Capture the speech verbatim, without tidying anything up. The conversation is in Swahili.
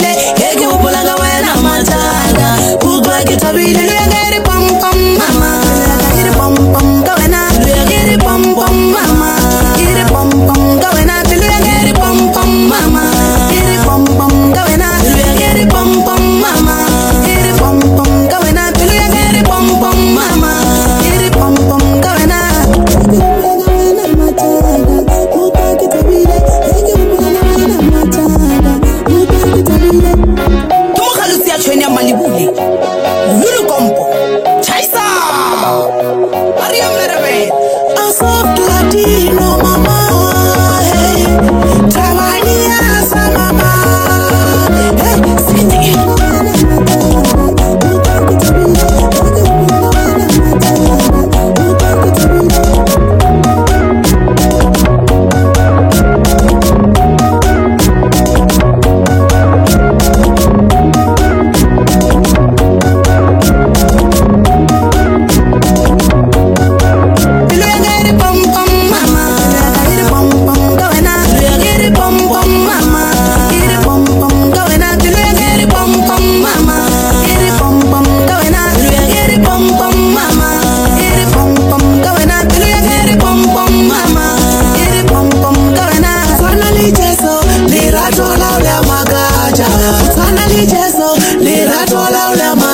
tabile ege upulaga wena matana Bugla ki tabile geri pam pam mama geri pam pam kawena geri pam pam mama geri pam pam kawena geri pam pam mama geri pam pam kawena geri pam pam mama geri pam pam kawena geri pam pam mama geri pam pam kawena Malibuli, Lulu Compo, Chaisa, Maria Merave, a soft Latino mama, hey, Travania Samama, hey, City. Lira tola ule